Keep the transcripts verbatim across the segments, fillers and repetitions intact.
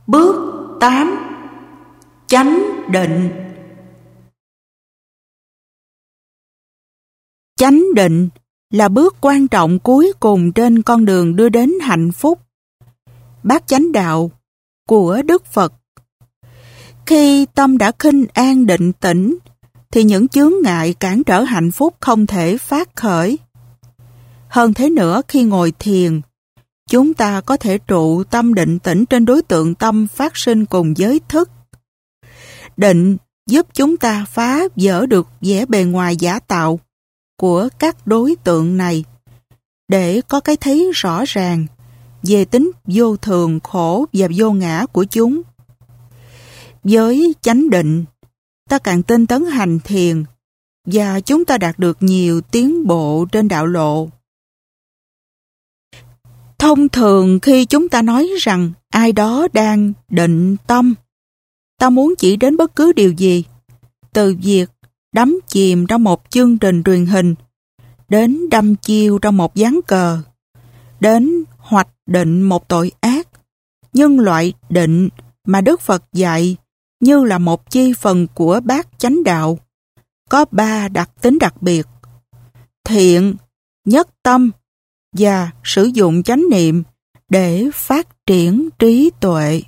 Bước tám. Chánh định. Chánh định là bước quan trọng cuối cùng trên con đường đưa đến hạnh phúc. Bát chánh đạo của Đức Phật. Khi tâm đã khinh an định tĩnh, thì những chướng ngại cản trở hạnh phúc không thể phát khởi. Hơn thế nữa, khi ngồi thiền, chúng ta có thể trụ tâm định tĩnh trên đối tượng tâm phát sinh cùng giới thức. Định giúp chúng ta phá vỡ được vẻ bề ngoài giả tạo của các đối tượng này, để có cái thấy rõ ràng về tính vô thường, khổ và vô ngã của chúng. Với chánh định, ta càng tinh tấn hành thiền và chúng ta đạt được nhiều tiến bộ trên đạo lộ. Thông thường khi chúng ta nói rằng ai đó đang định tâm, ta muốn chỉ đến bất cứ điều gì, từ việc đắm chìm trong một chương trình truyền hình, đến đâm chiêu trong một ván cờ, đến hoạch định một tội ác. Nhưng loại định mà Đức Phật dạy như là một chi phần của bát chánh đạo, có ba đặc tính đặc biệt: thiện, nhất tâm và sử dụng chánh niệm để phát triển trí tuệ.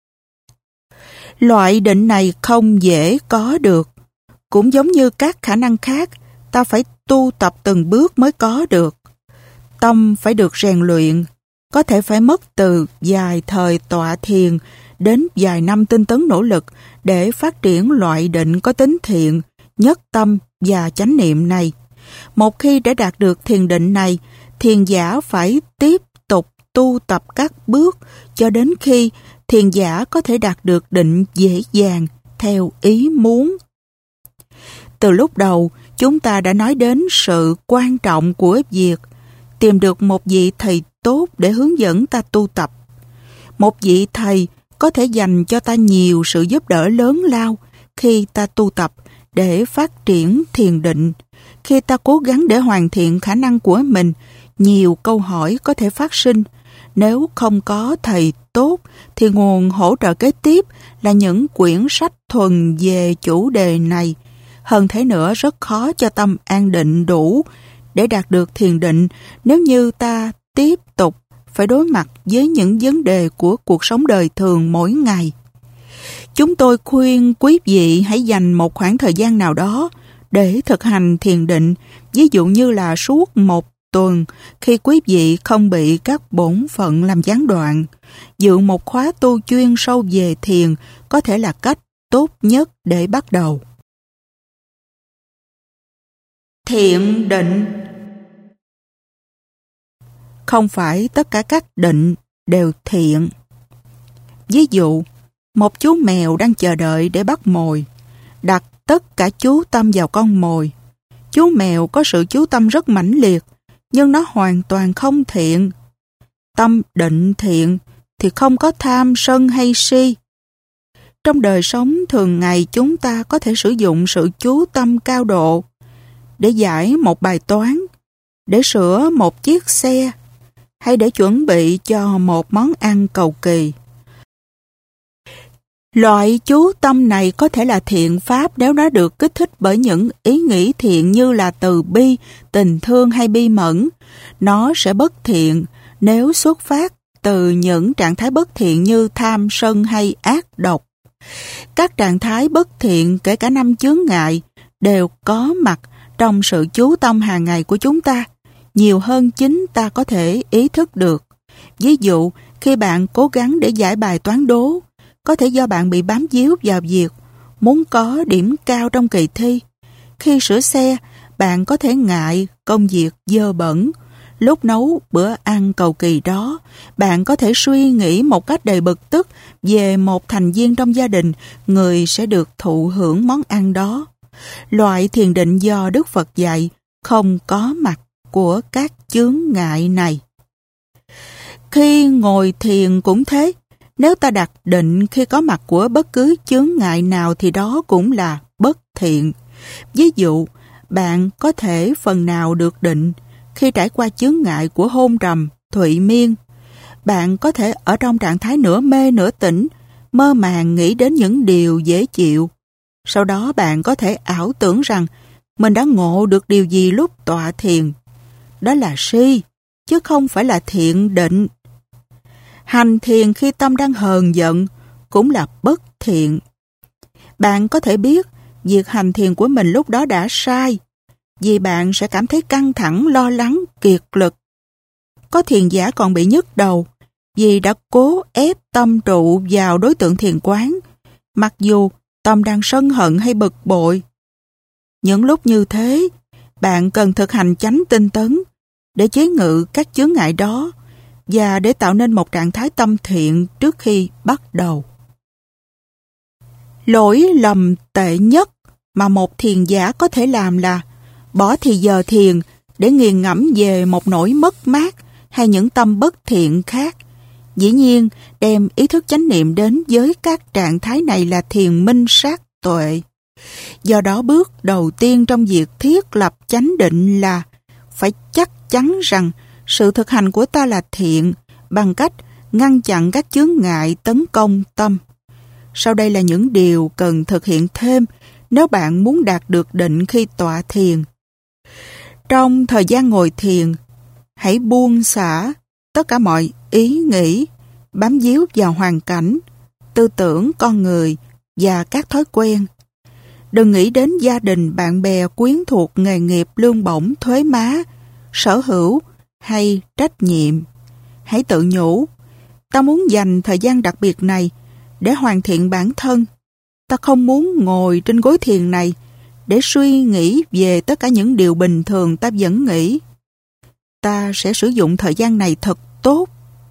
Loại định này không dễ có được. Cũng giống như các khả năng khác, ta phải tu tập từng bước mới có được. Tâm phải được rèn luyện, có thể phải mất từ vài thời tọa thiền đến vài năm tinh tấn nỗ lực để phát triển loại định có tính thiện, nhất tâm và chánh niệm này. Một khi đã đạt được thiền định này, thiền giả phải tiếp tục tu tập các bước cho đến khi thiền giả có thể đạt được định dễ dàng theo ý muốn. Từ lúc đầu, chúng ta đã nói đến sự quan trọng của việc tìm được một vị thầy tốt để hướng dẫn ta tu tập. Một vị thầy có thể dành cho ta nhiều sự giúp đỡ lớn lao khi ta tu tập để phát triển thiền định. Khi ta cố gắng để hoàn thiện khả năng của mình, nhiều câu hỏi có thể phát sinh. Nếu không có thầy tốt, thì nguồn hỗ trợ kế tiếp là những quyển sách thuần về chủ đề này. Hơn thế nữa, rất khó cho tâm an định đủ để đạt được thiền định nếu như ta tiếp tục phải đối mặt với những vấn đề của cuộc sống đời thường mỗi ngày. Chúng tôi khuyên quý vị hãy dành một khoảng thời gian nào đó để thực hành thiền định, ví dụ như là suốt một tuần khi quý vị không bị các bổn phận làm gián đoạn. Dự một khóa tu chuyên sâu về thiền có thể là cách tốt nhất để bắt đầu. Thiện định. Không phải tất cả các định đều thiện. Ví dụ, một chú mèo đang chờ đợi để bắt mồi, đặt tất cả chú tâm vào con mồi. Chú mèo có sự chú tâm rất mãnh liệt, nhưng nó hoàn toàn không thiện. Tâm định thiện thì không có tham, sân hay si. Trong đời sống thường ngày, chúng ta có thể sử dụng sự chú tâm cao độ để giải một bài toán, để sửa một chiếc xe, hay để chuẩn bị cho một món ăn cầu kỳ. Loại chú tâm này có thể là thiện pháp nếu nó được kích thích bởi những ý nghĩ thiện như là từ bi, tình thương hay bi mẫn. Nó sẽ bất thiện nếu xuất phát từ những trạng thái bất thiện như tham, sân hay ác độc. Các trạng thái bất thiện, kể cả năm chướng ngại, đều có mặt trong sự chú tâm hàng ngày của chúng ta, nhiều hơn chính ta có thể ý thức được. Ví dụ, khi bạn cố gắng để giải bài toán đố, có thể do bạn bị bám víu vào việc muốn có điểm cao trong kỳ thi. Khi sửa xe, bạn có thể ngại công việc dơ bẩn. Lúc nấu bữa ăn cầu kỳ đó, bạn có thể suy nghĩ một cách đầy bực tức về một thành viên trong gia đình, người sẽ được thụ hưởng món ăn đó. Loại thiền định do Đức Phật dạy không có mặt của các chướng ngại này. Khi ngồi thiền cũng thế, nếu ta đặt định khi có mặt của bất cứ chướng ngại nào thì đó cũng là bất thiện. Ví dụ, bạn có thể phần nào được định khi trải qua chướng ngại của hôn trầm, thụy miên. Bạn có thể ở trong trạng thái nửa mê nửa tỉnh mơ màng nghĩ đến những điều dễ chịu. Sau đó bạn có thể ảo tưởng rằng mình đã ngộ được điều gì lúc tọa thiền. Đó là si, chứ không phải là thiện định. Hành thiền khi tâm đang hờn giận cũng là bất thiện. Bạn có thể biết việc hành thiền của mình lúc đó đã sai, vì bạn sẽ cảm thấy căng thẳng, lo lắng, kiệt lực. Có thiền giả còn bị nhức đầu vì đã cố ép tâm trụ vào đối tượng thiền quán, mặc dù tâm đang sân hận hay bực bội. Những lúc như thế, bạn cần thực hành chánh tinh tấn để chế ngự các chướng ngại đó và để tạo nên một trạng thái tâm thiện trước khi bắt đầu. Lỗi lầm tệ nhất mà một thiền giả có thể làm là bỏ thì giờ thiền để nghiền ngẫm về một nỗi mất mát hay những tâm bất thiện khác. Dĩ nhiên, đem ý thức chánh niệm đến với các trạng thái này là thiền minh sát tuệ. Do đó bước đầu tiên trong việc thiết lập chánh định là phải chắc chắn rằng sự thực hành của ta là thiện bằng cách ngăn chặn các chướng ngại tấn công tâm. Sau đây là những điều cần thực hiện thêm nếu bạn muốn đạt được định khi tọa thiền. Trong thời gian ngồi thiền, hãy buông xả tất cả mọi ý nghĩ, bám víu vào hoàn cảnh, tư tưởng con người và các thói quen. Đừng nghĩ đến gia đình, bạn bè, quyến thuộc, nghề nghiệp, lương bổng, thuế má, sở hữu hay trách nhiệm. Hãy tự nhủ, ta muốn dành thời gian đặc biệt này để hoàn thiện bản thân. Ta không muốn ngồi trên gối thiền này để suy nghĩ về tất cả những điều bình thường ta vẫn nghĩ. Ta sẽ sử dụng thời gian này thật tốt.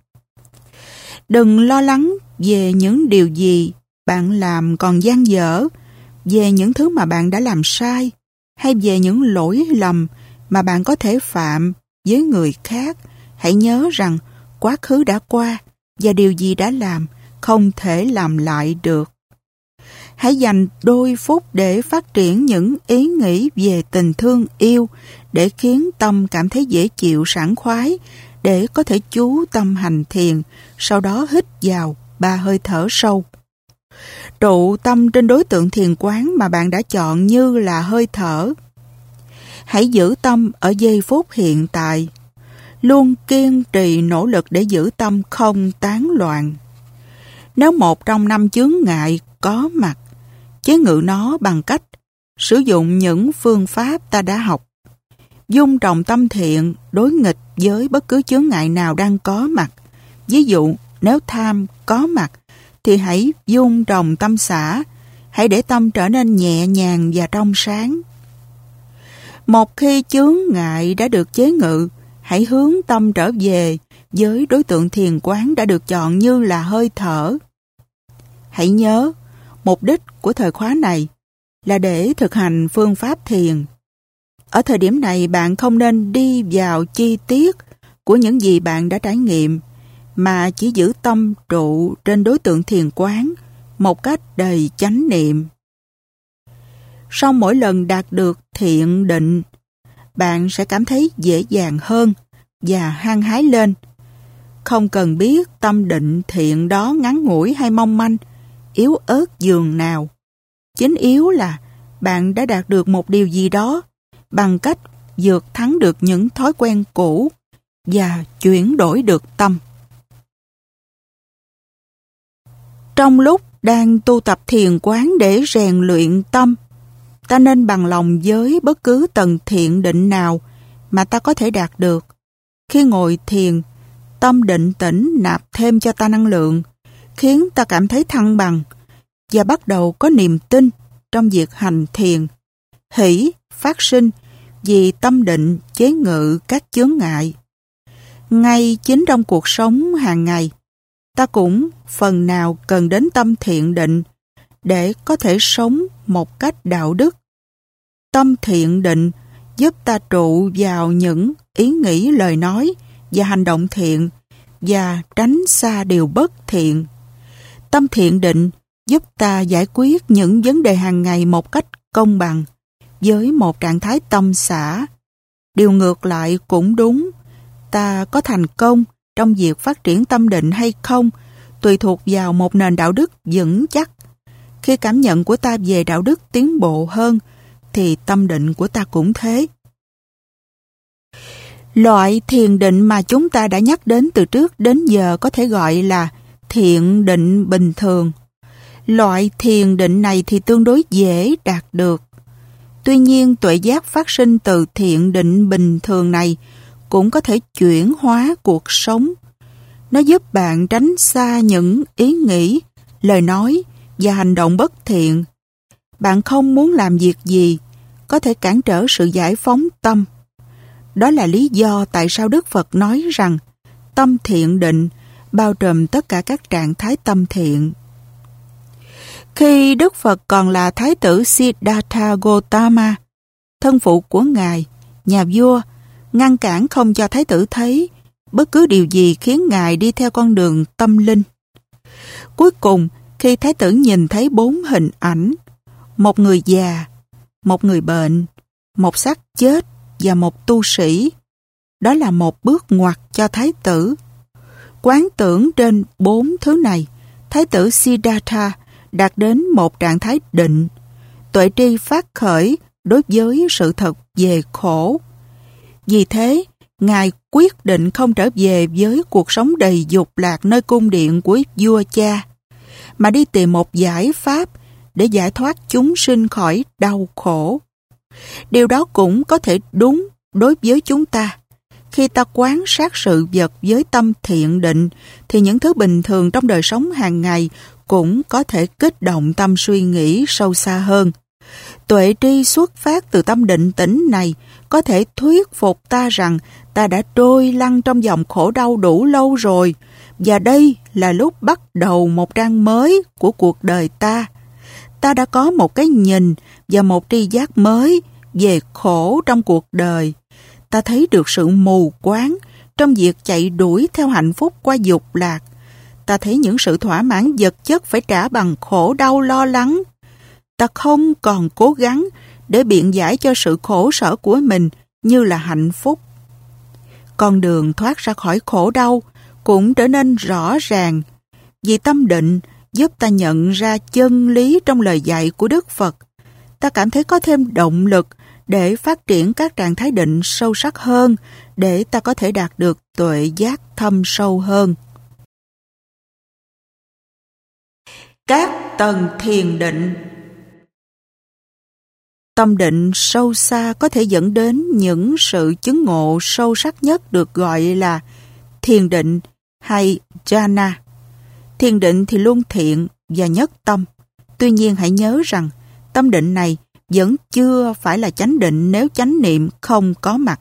Đừng lo lắng về những điều gì bạn làm còn dang dở, về những thứ mà bạn đã làm sai, hay về những lỗi lầm mà bạn có thể phạm với người khác. Hãy nhớ rằng quá khứ đã qua và điều gì đã làm không thể làm lại được. Hãy dành đôi phút để phát triển những ý nghĩ về tình thương yêu để khiến tâm cảm thấy dễ chịu, sảng khoái, để có thể chú tâm hành thiền, sau đó hít vào ba hơi thở sâu. Trụ tâm trên đối tượng thiền quán mà bạn đã chọn như là hơi thở. Hãy giữ tâm ở giây phút hiện tại. Luôn kiên trì nỗ lực để giữ tâm không tán loạn. Nếu một trong năm chướng ngại có mặt, chế ngự nó bằng cách sử dụng những phương pháp ta đã học. Dung trồng tâm thiện đối nghịch với bất cứ chướng ngại nào đang có mặt. Ví dụ, nếu tham có mặt, thì hãy dung trồng tâm xả. Hãy để tâm trở nên nhẹ nhàng và trong sáng. Một khi chướng ngại đã được chế ngự, hãy hướng tâm trở về với đối tượng thiền quán đã được chọn như là hơi thở. Hãy nhớ, mục đích của thời khóa này là để thực hành phương pháp thiền. Ở thời điểm này, bạn không nên đi vào chi tiết của những gì bạn đã trải nghiệm, mà chỉ giữ tâm trụ trên đối tượng thiền quán một cách đầy chánh niệm. Sau mỗi lần đạt được thiện định, bạn sẽ cảm thấy dễ dàng hơn và hăng hái lên. Không cần biết tâm định thiện đó ngắn ngủi hay mong manh, yếu ớt dường nào. Chính yếu là bạn đã đạt được một điều gì đó bằng cách vượt thắng được những thói quen cũ và chuyển đổi được tâm. Trong lúc đang tu tập thiền quán để rèn luyện tâm, ta nên bằng lòng với bất cứ tầng thiện định nào mà ta có thể đạt được. Khi ngồi thiền, tâm định tĩnh nạp thêm cho ta năng lượng, khiến ta cảm thấy thăng bằng và bắt đầu có niềm tin trong việc hành thiền. Hỷ phát sinh vì tâm định chế ngự các chướng ngại. Ngay chính trong cuộc sống hàng ngày, ta cũng phần nào cần đến tâm thiện định để có thể sống một cách đạo đức. Tâm thiện định giúp ta trụ vào những ý nghĩ, lời nói và hành động thiện và tránh xa điều bất thiện. Tâm thiện định giúp ta giải quyết những vấn đề hàng ngày một cách công bằng với một trạng thái tâm xả. Điều ngược lại cũng đúng. Ta có thành công trong việc phát triển tâm định hay không tùy thuộc vào một nền đạo đức vững chắc. Khi cảm nhận của ta về đạo đức tiến bộ hơn, thì tâm định của ta cũng thế. Loại thiền định mà chúng ta đã nhắc đến từ trước đến giờ có thể gọi là thiện định bình thường. Loại thiền định này thì tương đối dễ đạt được. Tuy nhiên, tuệ giác phát sinh từ thiện định bình thường này cũng có thể chuyển hóa cuộc sống. Nó giúp bạn tránh xa những ý nghĩ, lời nói và hành động bất thiện. Bạn không muốn làm việc gì có thể cản trở sự giải phóng tâm. Đó là lý do tại sao Đức Phật nói rằng tâm thiện định bao trùm tất cả các trạng thái tâm thiện. Khi Đức Phật còn là Thái tử Siddhartha Gautama, thân phụ của Ngài, nhà vua, ngăn cản không cho Thái tử thấy bất cứ điều gì khiến Ngài đi theo con đường tâm linh. Cuối cùng, khi Thái tử nhìn thấy bốn hình ảnh, một người già, một người bệnh, một xác chết và một tu sĩ, đó là một bước ngoặt cho Thái tử. Quán tưởng trên bốn thứ này, Thái tử Siddhartha đạt đến một trạng thái định, tuệ tri phát khởi đối với sự thật về khổ. Vì thế, Ngài quyết định không trở về với cuộc sống đầy dục lạc nơi cung điện của vua cha, mà đi tìm một giải pháp để giải thoát chúng sinh khỏi đau khổ. Điều đó cũng có thể đúng đối với chúng ta. Khi ta quan sát sự vật với tâm thiện định, thì những thứ bình thường trong đời sống hàng ngày cũng có thể kích động tâm suy nghĩ sâu xa hơn. Tuệ tri xuất phát từ tâm định tĩnh này có thể thuyết phục ta rằng ta đã trôi lăn trong dòng khổ đau đủ lâu rồi, và đây là lúc bắt đầu một trang mới của cuộc đời ta. Ta đã có một cái nhìn và một tri giác mới về khổ trong cuộc đời. Ta thấy được sự mù quáng trong việc chạy đuổi theo hạnh phúc qua dục lạc. Ta thấy những sự thỏa mãn vật chất phải trả bằng khổ đau lo lắng. Ta không còn cố gắng để biện giải cho sự khổ sở của mình như là hạnh phúc. Con đường thoát ra khỏi khổ đau cũng trở nên rõ ràng, vì tâm định giúp ta nhận ra chân lý trong lời dạy của Đức Phật. Ta cảm thấy có thêm động lực để phát triển các trạng thái định sâu sắc hơn, để ta có thể đạt được tuệ giác thâm sâu hơn. Các tầng thiền định. Tâm định sâu xa có thể dẫn đến những sự chứng ngộ sâu sắc nhất được gọi là thiền định hay jhana. Thiền định thì luôn thiện và nhất tâm. Tuy nhiên hãy nhớ rằng tâm định này vẫn chưa phải là chánh định nếu chánh niệm không có mặt.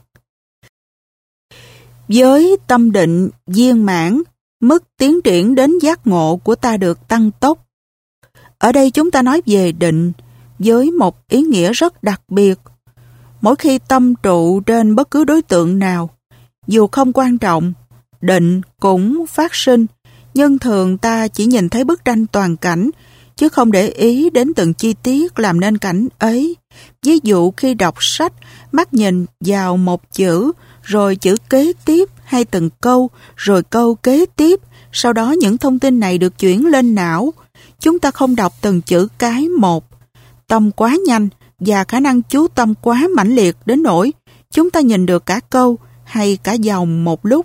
Với tâm định viên mãn, mức tiến triển đến giác ngộ của ta được tăng tốc. Ở đây chúng ta nói về định với một ý nghĩa rất đặc biệt. Mỗi khi tâm trụ trên bất cứ đối tượng nào, dù không quan trọng, định cũng phát sinh, nhưng thường ta chỉ nhìn thấy bức tranh toàn cảnh, chứ không để ý đến từng chi tiết làm nên cảnh ấy. Ví dụ khi đọc sách, mắt nhìn vào một chữ, rồi chữ kế tiếp, hay từng câu, rồi câu kế tiếp, sau đó những thông tin này được chuyển lên não. Chúng ta không đọc từng chữ cái một. Tâm quá nhanh và khả năng chú tâm quá mãnh liệt đến nỗi chúng ta nhìn được cả câu hay cả dòng một lúc.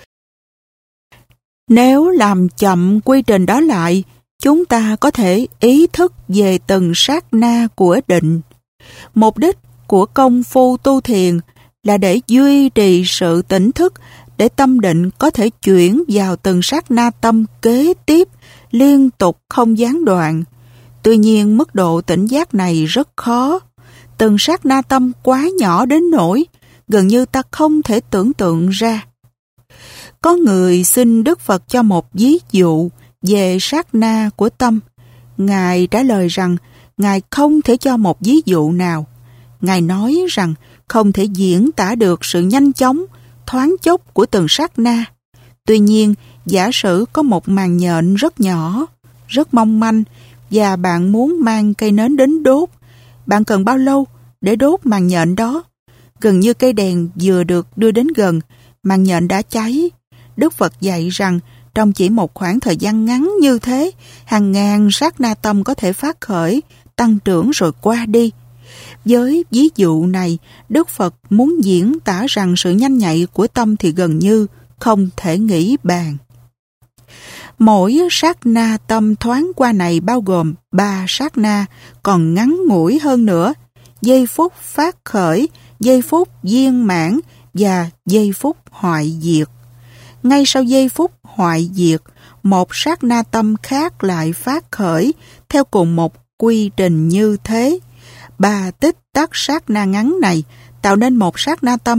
Nếu làm chậm quy trình đó lại, chúng ta có thể ý thức về từng sát na của định. Mục đích của công phu tu thiền là để duy trì sự tỉnh thức, để tâm định có thể chuyển vào từng sát na tâm kế tiếp, liên tục không gián đoạn. Tuy nhiên, mức độ tỉnh giác này rất khó. Từng sát na tâm quá nhỏ đến nỗi gần như ta không thể tưởng tượng ra. Có người xin Đức Phật cho một ví dụ về sát na của tâm. Ngài trả lời rằng Ngài không thể cho một ví dụ nào. Ngài nói rằng không thể diễn tả được sự nhanh chóng, thoáng chốc của từng sát na. Tuy nhiên, giả sử có một màn nhện rất nhỏ, rất mong manh, và bạn muốn mang cây nến đến đốt, bạn cần bao lâu để đốt màn nhện đó? Gần như cây đèn vừa được đưa đến gần, màn nhện đã cháy. Đức Phật dạy rằng Trong chỉ một khoảng thời gian ngắn như thế, hàng ngàn sát na tâm có thể phát khởi, tăng trưởng rồi qua đi. Với ví dụ này, Đức Phật muốn diễn tả rằng sự nhanh nhạy của tâm thì gần như không thể nghĩ bàn. Mỗi sát na tâm thoáng qua này bao gồm ba sát na, còn ngắn ngủi hơn nữa: giây phút phát khởi, giây phút viên mãn và giây phút hoại diệt. Ngay sau giây phút hoại diệt, một sát na tâm khác lại phát khởi theo cùng một quy trình như thế. Ba tích tắc sát na ngắn này tạo nên một sát na tâm